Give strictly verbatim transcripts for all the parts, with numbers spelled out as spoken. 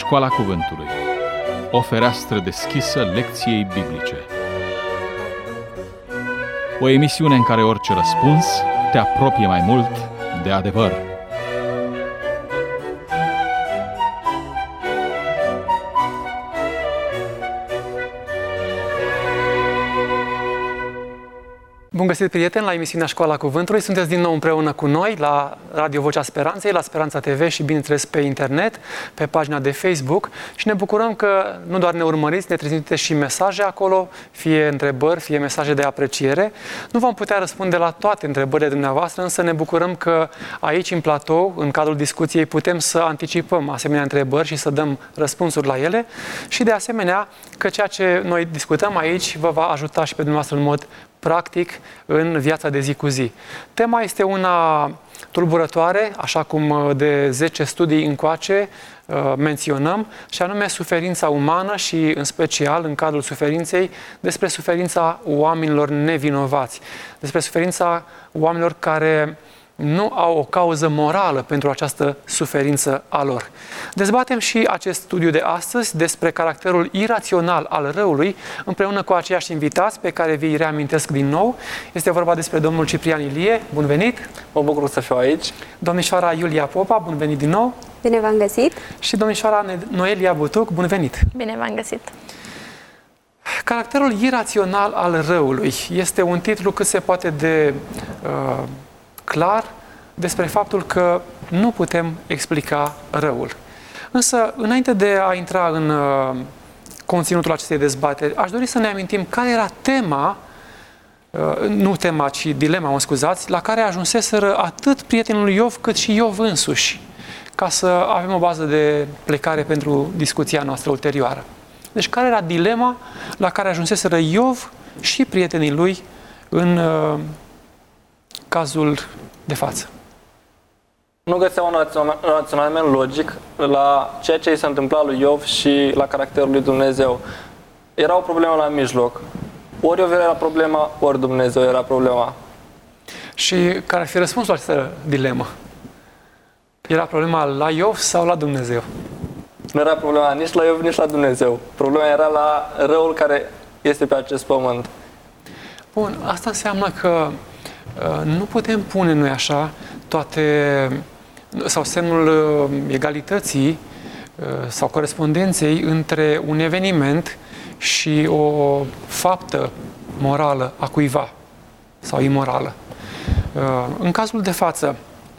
Școala Cuvântului, o fereastră deschisă lecției biblice. O emisiune în care orice răspuns te apropie mai mult de adevăr. Bun găsit, prieteni, la emisiunea Școala Cuvântului. Sunteți din nou împreună cu noi la Radio Vocea Speranței, la Speranța T V și, bineînțeles, pe internet, pe pagina de Facebook. Și ne bucurăm că nu doar ne urmăriți, ne trimiteți și mesaje acolo, fie întrebări, fie mesaje de apreciere. Nu vom putea răspunde la toate întrebările dumneavoastră, însă ne bucurăm că aici, în platou, în cadrul discuției, putem să anticipăm asemenea întrebări și să dăm răspunsuri la ele. Și, de asemenea, că ceea ce noi discutăm aici vă va ajuta și pe dumneavoastră în mod practic în viața de zi cu zi. Tema este una tulburătoare, așa cum de zece studii încoace menționăm, și anume suferința umană și, în special, în cadrul suferinței, despre suferința oamenilor nevinovați, despre suferința oamenilor care nu au o cauză morală pentru această suferință a lor. Dezbatem și acest studiu de astăzi despre caracterul irațional al răului, împreună cu aceiași invitați pe care vi-i reamintesc din nou. Este vorba despre domnul Ciprian Ilie, bun venit! Mă bucur să fiu aici. Domnișoara Iulia Popa, bun venit din nou! Bine v-am găsit! Și domnișoara Noelia Butuc, bun venit! Bine v-am găsit! Caracterul irațional al răului este un titlu cât se poate de uh, clar despre faptul că nu putem explica răul. Însă, înainte de a intra în uh, conținutul acestei dezbateri, aș dori să ne amintim care era tema, uh, nu tema, ci dilema, mă scuzați, la care ajunseseră atât prietenul lui Iov, cât și Iov însuși, ca să avem o bază de plecare pentru discuția noastră ulterioară. Deci, care era dilema la care ajunseseră Iov și prietenii lui în uh, cazul de față? Nu găseau un raționament logic la ceea ce i s-a întâmplat lui Iov și la caracterul lui Dumnezeu. Era o problemă la mijloc. Ori Iov era problema, ori Dumnezeu era problema. Și care ar fi răspunsul la această dilemă? Era problema la Iov sau la Dumnezeu? Nu era problema nici la Iov, nici la Dumnezeu. Problema era la răul care este pe acest pământ. Bun, asta înseamnă că uh, nu putem pune noi așa toate, sau semnul uh, egalității uh, sau corespondenței între un eveniment și o faptă morală a cuiva sau imorală. Uh, în cazul de față,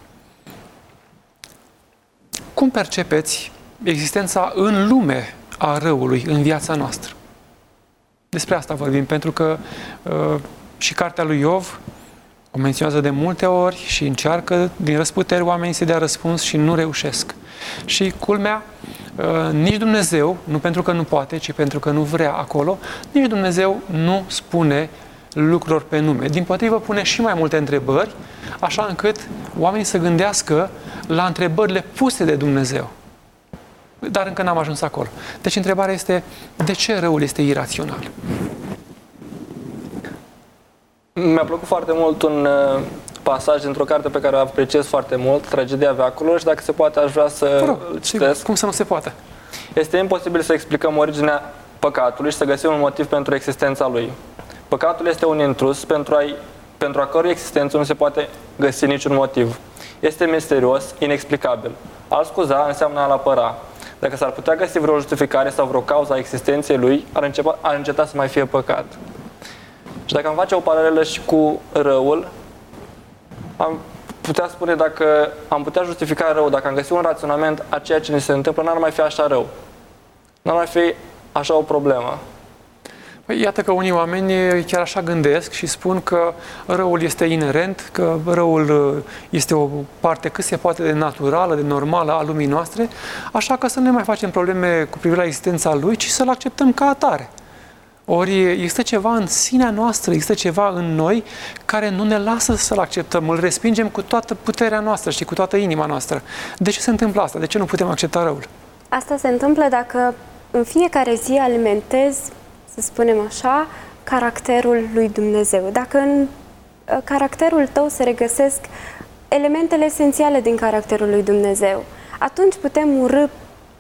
cum percepeți existența în lume a răului în viața noastră? Despre asta vorbim, pentru că uh, și cartea lui Iov o menționează de multe ori și încearcă din răsputeri oamenii să dea răspuns și nu reușesc. Și culmea, uh, nici Dumnezeu, nu pentru că nu poate, ci pentru că nu vrea acolo, nici Dumnezeu nu spune lucruri pe nume. Dimpotrivă, pune și mai multe întrebări, așa încât oamenii să gândească la întrebările puse de Dumnezeu. Dar încă n-am ajuns acolo. Deci întrebarea este, de ce răul este irațional? Mi-a plăcut foarte mult un uh, pasaj dintr-o carte pe care o apreciez foarte mult, Tragedia veacurilor, și dacă se poate aș vrea să Rog, îl citesc. Cum să nu se poate? Este imposibil să explicăm originea păcatului și să găsim un motiv pentru existența lui. Păcatul este un intrus pentru a, pentru a cărui existență nu se poate găsi niciun motiv. Este misterios, inexplicabil. A-l scuza înseamnă a-l apăra. Dacă s-ar putea găsi vreo justificare sau vreo cauză a existenței lui, ar, începa, ar înceta să mai fie păcat. Și dacă am face o paralelă și cu răul, am putea spune, dacă am putea justifica răul, dacă am găsit un raționament a ceea ce ne se întâmplă, n-ar mai fi așa rău. N-ar mai fi așa o problemă. Păi, iată că unii oameni chiar așa gândesc și spun că răul este inerent, că răul este o parte cât se poate de naturală, de normală a lumii noastre, așa că să nu ne mai facem probleme cu privire la existența lui, ci să-l acceptăm ca atare. Ori există ceva în sinea noastră, există ceva în noi care nu ne lasă să-l acceptăm, îl respingem cu toată puterea noastră și cu toată inima noastră. De ce se întâmplă asta? De ce nu putem accepta răul? Asta se întâmplă dacă în fiecare zi alimentezi, să spunem așa, caracterul lui Dumnezeu. Dacă în caracterul tău se regăsesc elementele esențiale din caracterul lui Dumnezeu, atunci putem urî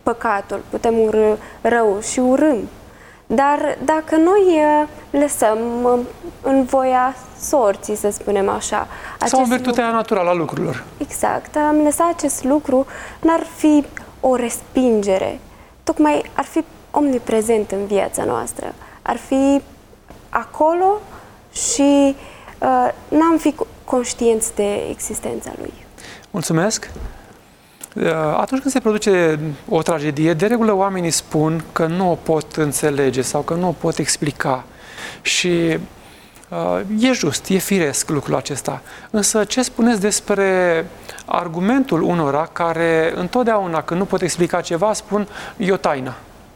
păcatul, putem urâ rău și urâm. Dar dacă noi lăsăm în voia sorții, să spunem așa... Sau în virtutea lucru, naturală a lucrurilor. Exact. Am lăsat acest lucru, n-ar fi o respingere. Tocmai ar fi omniprezent în viața noastră. Ar fi acolo și uh, n-am fi conștienți de existența lui. Mulțumesc! Atunci când se produce o tragedie, de regulă oamenii spun că nu o pot înțelege sau că nu o pot explica. Și uh, e just, e firesc lucrul acesta. Însă ce spuneți despre argumentul unora care întotdeauna când nu pot explica ceva spun e o taină?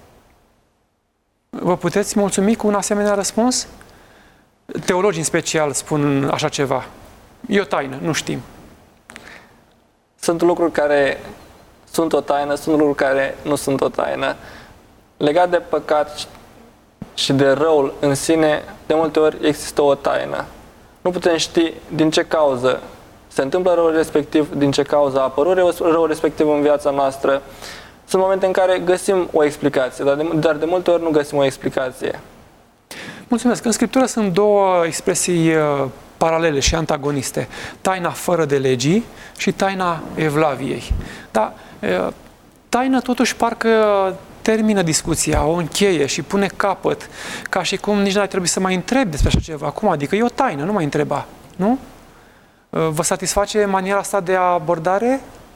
Vă puteți mulțumi cu un asemenea răspuns? Teologii în special spun așa ceva. E o taină, nu știm. Sunt lucruri care sunt o taină, sunt lucruri care nu sunt o taină. Legat de păcat și de răul în sine, de multe ori există o taină. Nu putem ști din ce cauză se întâmplă răul respectiv, din ce cauză a apărut răul respectiv în viața noastră. Sunt momente în care găsim o explicație, dar de, dar de multe ori nu găsim o explicație. Mulțumesc. În Scriptură sunt două expresii uh, paralele și antagoniste. Taina fără de legii și taina evlaviei. Dar uh, taina totuși parcă termină discuția, o încheie și pune capăt, ca și cum nici nu ar trebui să mai întreb despre așa ceva. Cum adică? E o taină, nu mai întreba. Nu? Uh, vă satisface maniera asta de abordare?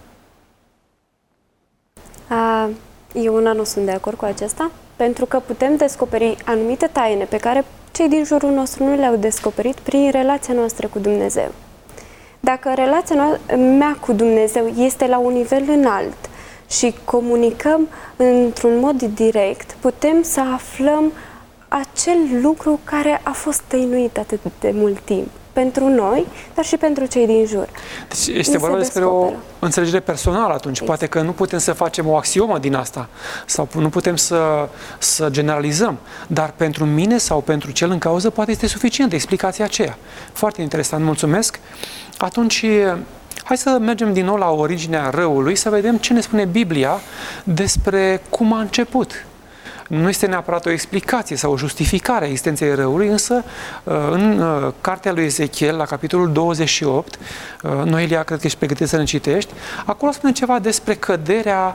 Uh, eu una nu sunt de acord cu acesta, pentru că putem descoperi anumite taine pe care cei din jurul nostru nu le-au descoperit prin relația noastră cu Dumnezeu. Dacă relația mea cu Dumnezeu este la un nivel înalt și comunicăm într-un mod direct, putem să aflăm acel lucru care a fost tăinuit atât de mult timp. Pentru noi, dar și pentru cei din jur. Deci este vorba despre o înțelegere personală atunci. Exact. Poate că nu putem să facem o axiomă din asta sau nu putem să, să generalizăm, dar pentru mine sau pentru cel în cauză poate este suficientă explicația aceea. Foarte interesant, mulțumesc. Atunci, hai să mergem din nou la originea răului, să vedem ce ne spune Biblia despre cum a început. Nu este neapărat o explicație sau o justificare a existenței răului, însă în cartea lui Ezechiel, la capitolul douăzeci și opt, Noelia, cred că ești pregătit să ne citești, acolo spune ceva despre căderea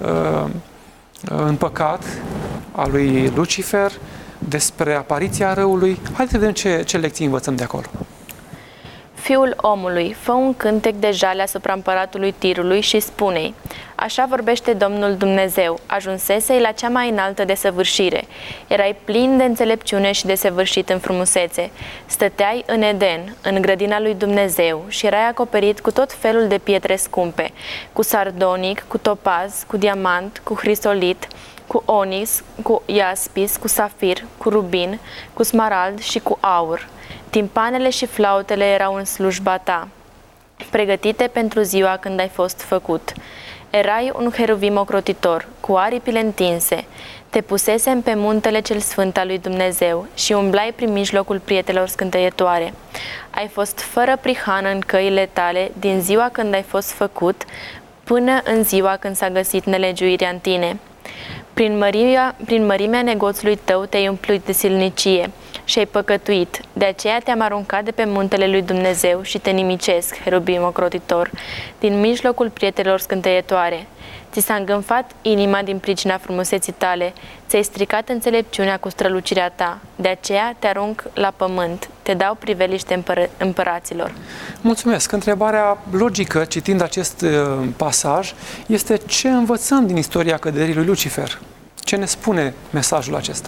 în păcat a lui Lucifer, despre apariția răului. Haideți să vedem ce, ce lecții învățăm de acolo. Fiul omului, fă un cântec de jale asupra împăratului Tirului și spune-i: așa vorbește Domnul Dumnezeu, ajunsesei la cea mai înaltă desăvârșire. Erai plin de înțelepciune și desăvârșit în frumusețe. Stăteai în Eden, în grădina lui Dumnezeu, și erai acoperit cu tot felul de pietre scumpe, cu sardonic, cu topaz, cu diamant, cu hrisolit, cu onix, cu iaspis, cu safir, cu rubin, cu smarald și cu aur. Timpanele și flautele erau în slujba ta, pregătite pentru ziua când ai fost făcut. Erai un heruvim ocrotitor, cu aripile întinse. Te pusesem pe muntele cel sfânt al lui Dumnezeu și umblai prin mijlocul prietelor scânteietoare. Ai fost fără prihană în căile tale din ziua când ai fost făcut până în ziua când s-a găsit nelegiuirea în tine. Prin mărimea, prin mărimea negoțului tău te-ai umplut de silnicie și ai păcătuit. De aceea te-am aruncat de pe muntele lui Dumnezeu și te nimicesc, herubim ocrotitor, din mijlocul prietelor scânteietoare. Ți s-a îngânfat inima din pricina frumuseții tale, ți-ai stricat înțelepciunea cu strălucirea ta. De aceea te arunc la pământ, te dau priveliște împăr- împăraților. Mulțumesc. Întrebarea logică, citind acest uh, pasaj, este ce învățăm din istoria căderii lui Lucifer? Ce ne spune mesajul acesta?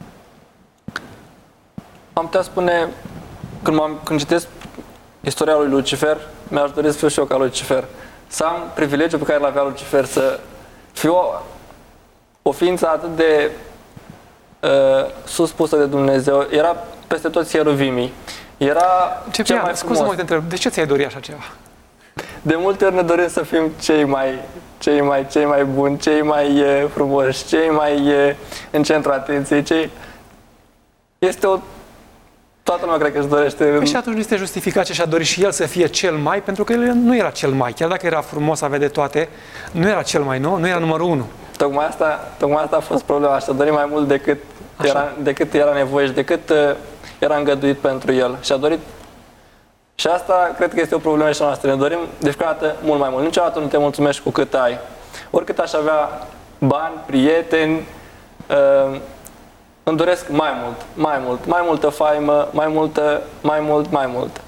Am putea spune, când, m-am, când citesc istoria lui Lucifer, mi-aș dori să fiu și eu ca Lucifer. Să am privilegiul pe care l-avea Lucifer, să fiu o, o ființă atât de uh, suspusă de Dumnezeu. Era peste toți cheruvimii. Era ce cel mai frumos. Scuze-mă, te întreb, de ce ți-ai dori așa ceva? De multe ori ne dorim să fim cei mai, cei mai, cei mai buni, cei mai uh, frumoși, cei mai uh, în centru atenției. Cei... Este o... Toată lumea cred că își dorește... Păi și atunci nu este justificat ce și-a dorit și el să fie cel mai, pentru că el nu era cel mai. Chiar dacă era frumos, avea de toate, nu era cel mai nou, nu era numărul unu. Tocmai asta, tocmai asta a fost problema. Și-a dorit mai mult decât era, decât era nevoie și decât uh, era îngăduit pentru el. Și-a dorit. Și asta cred că este o problemă și a noastră. Ne dorim de fiecare dată mult mai mult. Niciodată nu te mulțumești cu cât ai. Oricât aș avea bani, prieteni, uh, îmi doresc mai mult, mai mult, mai multă faimă, mai multă, mai mult, mai mult.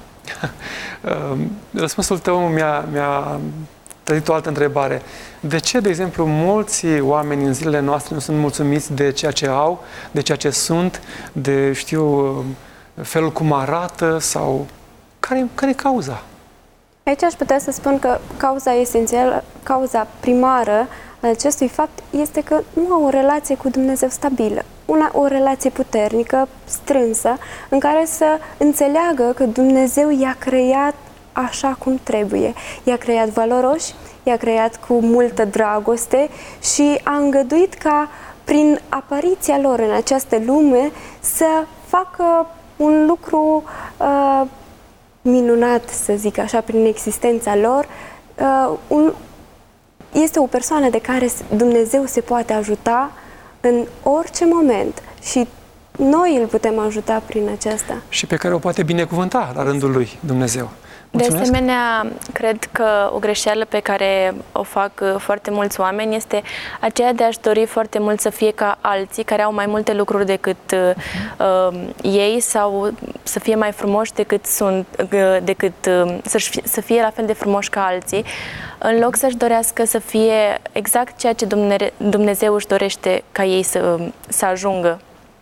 Răspunsul tău mi-a, mi-a trezit o altă întrebare. De ce, de exemplu, mulți oameni în zilele noastre nu sunt mulțumiți de ceea ce au, de ceea ce sunt, de, știu, felul cum arată sau... Care, care e cauza? Aici aș putea să spun că cauza esențială, cauza primară a acestui fapt este că nu au o relație cu Dumnezeu stabilă. Una, o relație puternică, strânsă, în care să înțeleagă că Dumnezeu i-a creat așa cum trebuie. I-a creat valoroși, i-a creat cu multă dragoste și a îngăduit ca prin apariția lor în această lume să facă un lucru uh, minunat, să zic așa, prin existența lor. Uh, un, este o persoană de care Dumnezeu se poate ajuta în orice moment și noi îl putem ajuta prin aceasta. Și pe care o poate binecuvânta la rândul lui Dumnezeu. Mulțumesc. De asemenea, cred că o greșeală pe care o fac foarte mulți oameni este aceea de a-și dori foarte mult să fie ca alții care au mai multe lucruri decât uh, ei sau să fie mai frumoși decât sunt, uh, decât uh, să, să fie la fel de frumoși ca alții, în loc să-și dorească să fie exact ceea ce Dumne- Dumnezeu își dorește ca ei să, să ajungă.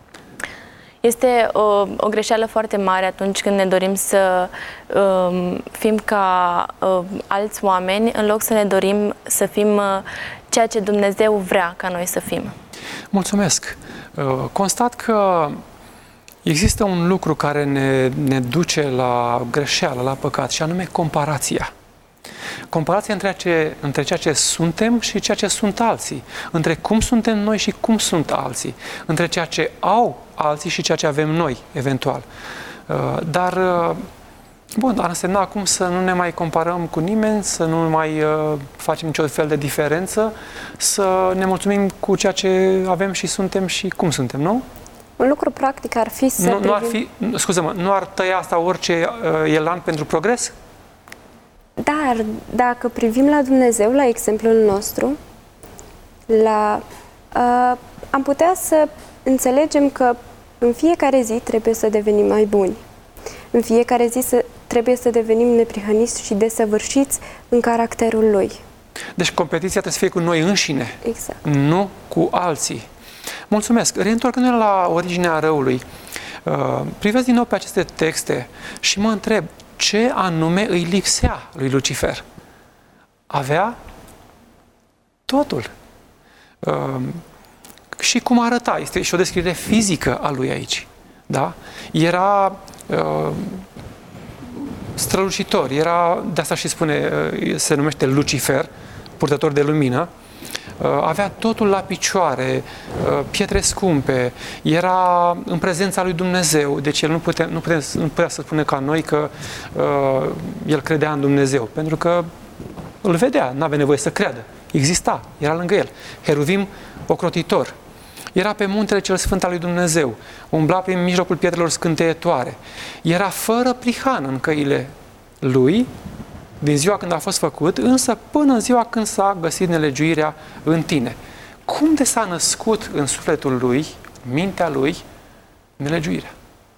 Este o, o greșeală foarte mare atunci când ne dorim să um, fim ca uh, alți oameni, în loc să ne dorim să fim uh, ceea ce Dumnezeu vrea ca noi să fim. Mulțumesc! Uh, constat că există un lucru care ne, ne duce la greșeală, la păcat, și anume comparația. Comparația între, ce, între ceea ce suntem și ceea ce sunt alții. Între cum suntem noi și cum sunt alții. Între ceea ce au alții și ceea ce avem noi, eventual. Dar, bun, ar însemna acum să nu ne mai comparăm cu nimeni, să nu mai facem niciun fel de diferență, să ne mulțumim cu ceea ce avem și suntem și cum suntem, nu? Un lucru practic ar fi să nu, privim... nu ar fi, scuze-mă, nu ar tăia asta orice uh, elan pentru progres? Dar dacă privim la Dumnezeu, la exemplul nostru, la, uh, am putea să înțelegem că în fiecare zi trebuie să devenim mai buni. În fiecare zi să, trebuie să devenim neprihăniți și desăvârșiți în caracterul Lui. Deci competiția trebuie să fie cu noi înșine, exact. Nu cu alții. Mulțumesc! Reîntorcându-ne la originea răului, uh, privesc din nou pe aceste texte și mă întreb, ce anume îi lipsea lui Lucifer? Avea totul. Uh, și cum arăta? Este și o descriere fizică a lui aici. Da? Era uh, strălucitor, era, de asta și spune, uh, se numește Lucifer, purtător de lumină. Uh, avea totul la picioare, uh, pietre scumpe, era în prezența lui Dumnezeu, deci el nu putea, nu putea, nu putea să spună ca noi că uh, el credea în Dumnezeu, pentru că îl vedea, nu avea nevoie să creadă, exista, era lângă el. Heruvim ocrotitor, era pe muntele cel sfânt al lui Dumnezeu, umbla prin mijlocul pietrelor scânteietoare, era fără prihană în căile lui, din ziua când a fost făcut, însă până în ziua când s-a găsit nelegiuirea în tine. Cum de s-a născut în sufletul lui, mintea lui, nelegiuirea?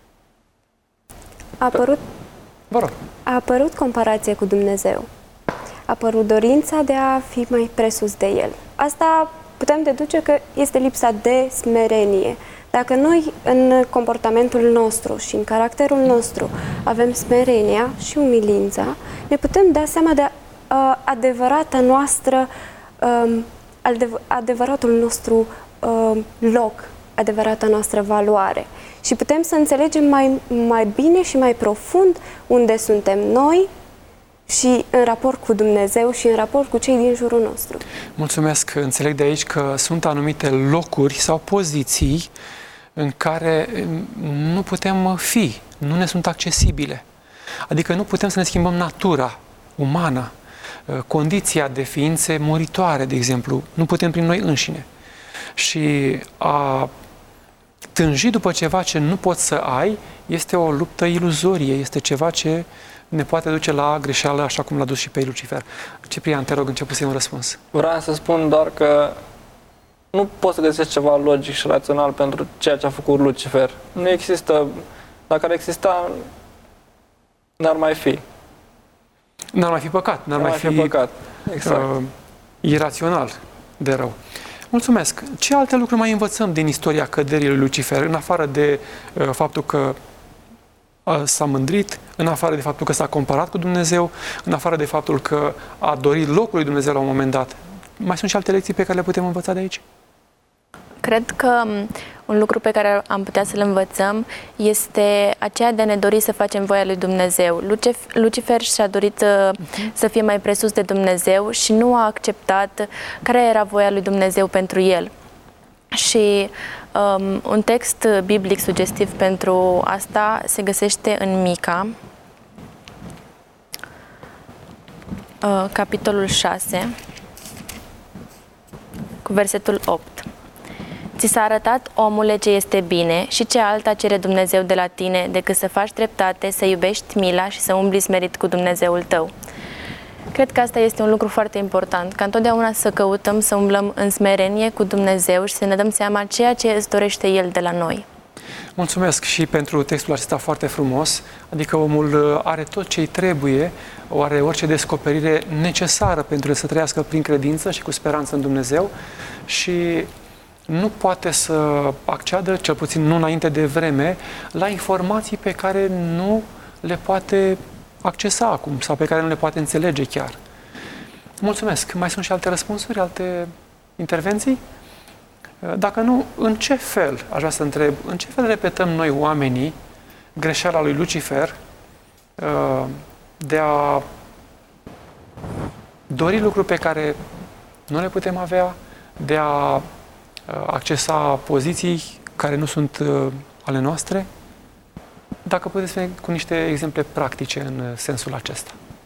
A apărut, Vă rog. a apărut comparație cu Dumnezeu. A apărut dorința de a fi mai presus de El. Asta putem deduce că este lipsa de smerenie. Dacă noi, în comportamentul nostru și în caracterul nostru, avem smerenia și umilința, ne putem da seama de uh, adevărata noastră, uh, adev adevăratul nostru uh, loc, adevărata noastră valoare. Și putem să înțelegem mai, mai bine și mai profund unde suntem noi și în raport cu Dumnezeu și în raport cu cei din jurul nostru. Mulțumesc! Înțeleg de aici că sunt anumite locuri sau poziții în care nu putem fi, nu ne sunt accesibile. Adică nu putem să ne schimbăm natura umană. condiția de ființe moritoare, de exemplu. Nu putem prin noi înșine. Și a tânji după ceva ce nu poți să ai este o luptă iluzorie, este ceva ce ne poate duce la greșeală, așa cum l-a dus și pe Lucifer. Ciprian, te rog, începuse un răspuns. Vreau să spun doar că nu poți să găsești ceva logic și rațional pentru ceea ce a făcut Lucifer. Nu există, dacă ar exista, n-ar mai fi. N-ar mai fi păcat, n-ar, n-ar mai fi, fi păcat. Exact. Uh, irațional de rău. Mulțumesc. Ce alte lucruri mai învățăm din istoria căderii lui Lucifer, în afară de uh, faptul că uh, s-a mândrit, în afară de faptul că s-a comparat cu Dumnezeu, în afară de faptul că a dorit locul lui Dumnezeu la un moment dat? Mai sunt și alte lecții pe care le putem învăța de aici? Cred că un lucru pe care am putea să-l învățăm este aceea de a ne dori să facem voia lui Dumnezeu. Lucifer și-a dorit uh-huh. să fie mai presus de Dumnezeu și nu a acceptat care era voia lui Dumnezeu pentru el. Și um, un text biblic sugestiv pentru asta se găsește în Mica, uh, capitolul șase, cu versetul opt. Ți s-a arătat, omule, ce este bine și ce alta cere Dumnezeu de la tine decât să faci dreptate, să iubești mila și să umbli smerit cu Dumnezeul tău. Cred că asta este un lucru foarte important, ca întotdeauna să căutăm să umblăm în smerenie cu Dumnezeu și să ne dăm seama ceea ce îți dorește El de la noi. Mulțumesc și pentru textul acesta foarte frumos, adică omul are tot ce îi trebuie, are orice descoperire necesară pentru el să trăiască prin credință și cu speranță în Dumnezeu și nu poate să acceadă, cel puțin nu înainte de vreme, la informații pe care nu le poate accesa acum sau pe care nu le poate înțelege chiar. Mulțumesc. Mai sunt și alte răspunsuri, alte intervenții? Dacă nu, în ce fel, aș vrea să întreb, în ce fel repetăm noi oamenii greșeala lui Lucifer de a dori lucruri pe care nu le putem avea, de a accesa poziții care nu sunt uh, ale noastre? Dacă puteți veni cu niște exemple practice în sensul acesta.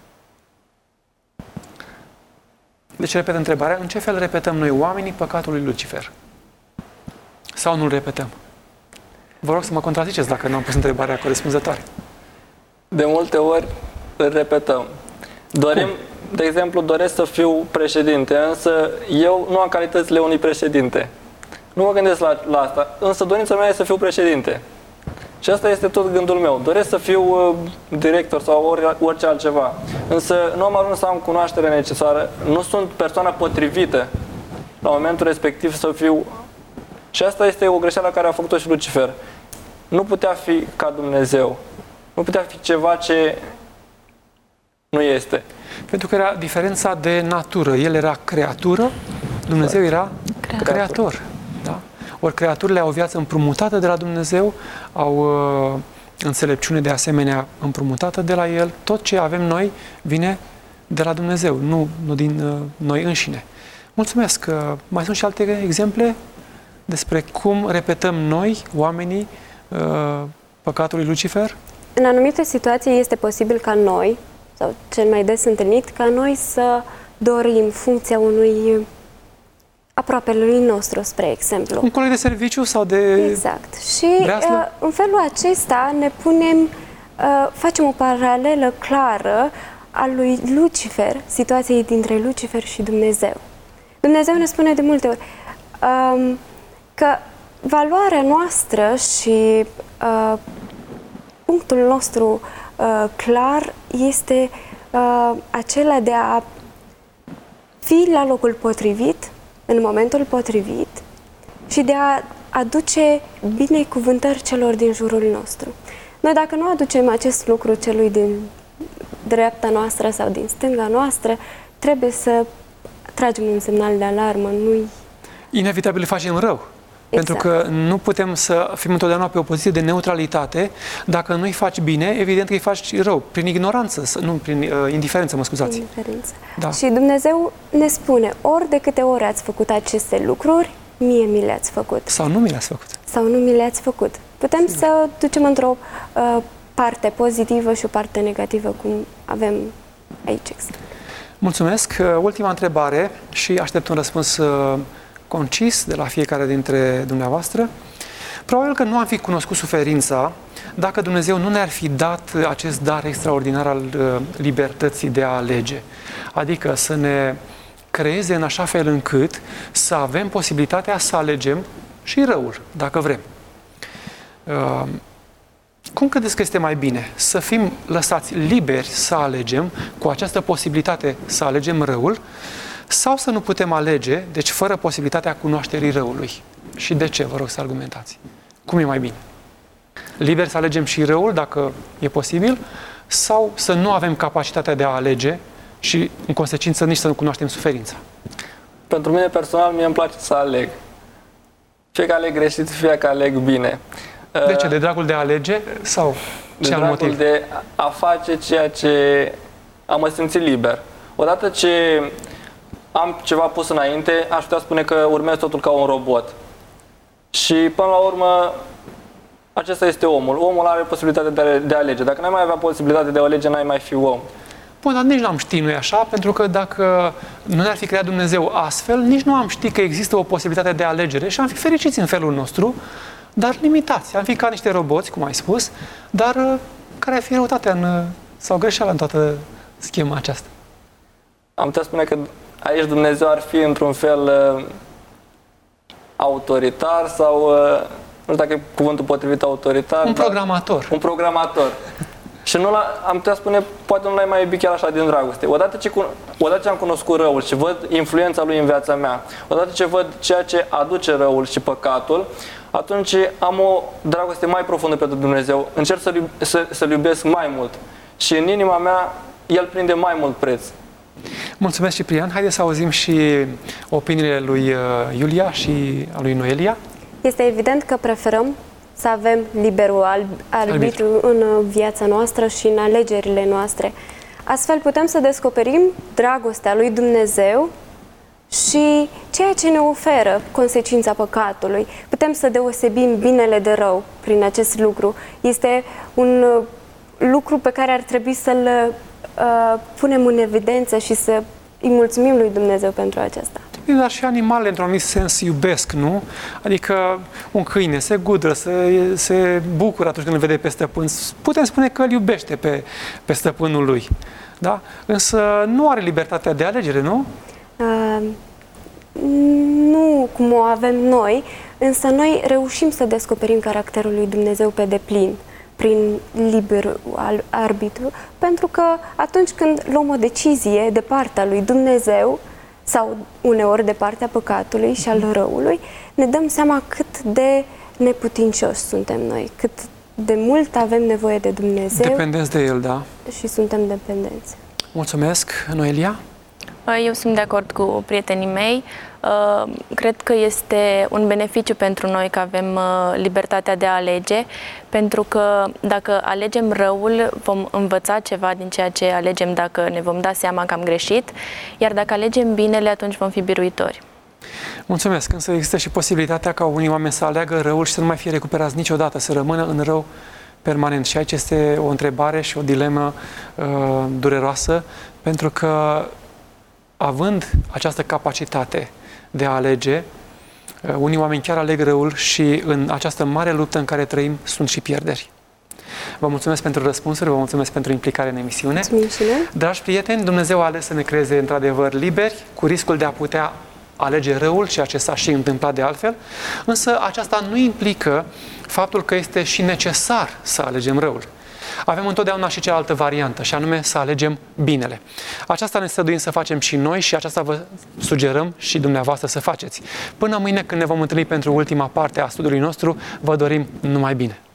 Deci, repet întrebarea, în ce fel repetăm noi oamenii păcatul lui Lucifer? Sau nu-l repetăm? Vă rog să mă contraziceți dacă nu am pus întrebarea corespunzătoare. De multe ori îl repetăm. Dorim, Cum? de exemplu, doresc să fiu președinte, însă eu nu am calitățile unui președinte. Nu mă gândesc la, la asta, însă dorința mea este să fiu președinte. Și asta este tot gândul meu. Doresc să fiu uh, director sau ori, orice altceva. Însă nu am ajuns să am cunoașterea necesară, nu sunt persoana potrivită la momentul respectiv să fiu. Și asta este o greșeală care a făcut-o și Lucifer. Nu putea fi ca Dumnezeu. Nu putea fi ceva ce nu este. Pentru că era diferența de natură. El era creatură, Dumnezeu era creator. creator. Da? Ori creaturile au o viață împrumutată de la Dumnezeu, au uh, înțelepciune de asemenea împrumutată de la El. Tot ce avem noi vine de la Dumnezeu, nu, nu din uh, noi înșine. Mulțumesc! Uh, mai sunt și alte exemple despre cum repetăm noi, oamenii, uh, păcatul lui Lucifer? În anumite situații este posibil ca noi, sau cel mai des întâlnit, ca noi să dorim funcția unui aproapelui nostru, spre exemplu. Un coleg de serviciu sau de Exact. Și uh, în felul acesta ne punem, uh, facem o paralelă clară a lui Lucifer, situației dintre Lucifer și Dumnezeu. Dumnezeu ne spune de multe ori um, că valoarea noastră și uh, punctul nostru uh, clar este uh, acela de a fi la locul potrivit, în momentul potrivit și de a aduce binecuvântări celor din jurul nostru. Noi dacă nu aducem acest lucru celui din dreapta noastră sau din stânga noastră, trebuie să tragem un semnal de alarmă. Nu-i... Inevitabil facem rău. Exact. Pentru că nu putem să fim întotdeauna pe o poziție de neutralitate. Dacă nu-i faci bine, evident că îi faci rău. Prin ignoranță, nu, prin uh, indiferență, mă scuzați. Indiferență. Da. Și Dumnezeu ne spune, ori de câte ori ați făcut aceste lucruri, mie mi le-ați făcut. Sau nu mi le-ați făcut. Sau nu mi le-ați făcut. Putem Sigur. să ducem într-o uh, parte pozitivă și o parte negativă, cum avem aici. Mulțumesc. Ultima întrebare și aștept un răspuns concis de la fiecare dintre dumneavoastră. Probabil că nu am fi cunoscut suferința dacă Dumnezeu nu ne-ar fi dat acest dar extraordinar al libertății de a alege. Adică să ne creeze în așa fel încât să avem posibilitatea să alegem și răul, dacă vrem. Cum credeți că este mai bine? Să fim lăsați liberi să alegem, cu această posibilitate să alegem răul, sau să nu putem alege, deci fără posibilitatea cunoașterii răului? Și de ce? Vă rog să argumentați. Cum e mai bine? Liber să alegem și răul, dacă e posibil, sau să nu avem capacitatea de a alege și, în consecință, nici să nu cunoaștem suferința? Pentru mine, personal, mie îmi place să aleg. Fie că aleg greșit, fie că aleg bine. De ce? De dragul de a alege? Sau de ce alt dragul motiv? de a face ceea ce am mă simțit liber. Odată ce am ceva pus înainte, aș putea spune că urmez totul ca un robot. Și, până la urmă, acesta este omul. Omul are posibilitatea de, de a alege. Dacă n-ai mai avea posibilitatea de a alege, n-ai mai fi om. Bun, dar nici n-am ști, nu-i așa? Pentru că dacă nu ne-ar fi creat Dumnezeu astfel, nici nu am ști că există o posibilitate de alegere și am fi fericiți în felul nostru, dar limitați. Am fi ca niște roboți, cum ai spus, dar uh, care ar fi răutatea în, sau greșeala în toată schema aceasta? Am putea spune că aici Dumnezeu ar fi într-un fel uh, autoritar sau, uh, nu știu dacă e cuvântul potrivit autoritar. Un programator. Un programator. Și nu am putea spune, poate nu l-ai mai iubit chiar așa din dragoste. Odată ce, odată ce am cunoscut răul și văd influența lui în viața mea, odată ce văd ceea ce aduce răul și păcatul, atunci am o dragoste mai profundă pentru Dumnezeu. Încerc să-L, să, să-L iubesc mai mult. Și în inima mea, El prinde mai mult preț. Mulțumesc, Ciprian. Haideți să auzim și opiniile lui Iulia și a lui Noelia. Este evident că preferăm să avem liberul arbitru în viața noastră și în alegerile noastre. Astfel putem să descoperim dragostea lui Dumnezeu și ceea ce ne oferă consecința păcatului. Putem să deosebim binele de rău prin acest lucru. Este un lucru pe care ar trebui să-l uh, punem în evidență și să îi mulțumim lui Dumnezeu pentru aceasta. Dar și animalele, într-un anumit sens, iubesc, nu? Adică un câine se gudră, se, se bucură atunci când îl vede pe stăpân. Putem spune că îl iubește pe, pe stăpânul lui. Da? Însă nu are libertatea de alegere, nu? Uh, nu cum o avem noi, însă noi reușim să descoperim caracterul lui Dumnezeu pe deplin, prin liber arbitru, pentru că atunci când luăm o decizie de partea lui Dumnezeu, sau uneori de partea păcatului și al răului, ne dăm seama cât de neputincioși suntem noi, cât de mult avem nevoie de Dumnezeu. Dependenți de El, da. Și suntem dependenți. Mulțumesc, Noelia. Eu sunt de acord cu prietenii mei. Cred că este un beneficiu pentru noi că avem libertatea de a alege, pentru că dacă alegem răul, vom învăța ceva din ceea ce alegem dacă ne vom da seama că am greșit, iar dacă alegem binele, atunci vom fi biruitori. Mulțumesc, însă există și posibilitatea ca unii oameni să aleagă răul și să nu mai fie recuperați niciodată, să rămână în rău permanent. Și aici este o întrebare și o dilemă uh, dureroasă, pentru că având această capacitate de a alege, unii oameni chiar aleg răul și în această mare luptă în care trăim sunt și pierderi. Vă mulțumesc pentru răspunsuri, vă mulțumesc pentru implicare în emisiune. Dragi prieteni, Dumnezeu a ales să ne creeze într-adevăr liberi, cu riscul de a putea alege răul, ceea ce s-a și întâmplat de altfel, însă aceasta nu implică faptul că este și necesar să alegem răul. Avem întotdeauna și cealaltă variantă, și anume să alegem binele. Aceasta ne străduim să facem și noi și aceasta vă sugerăm și dumneavoastră să faceți. Până mâine, când ne vom întâlni pentru ultima parte a studiului nostru, vă dorim numai bine!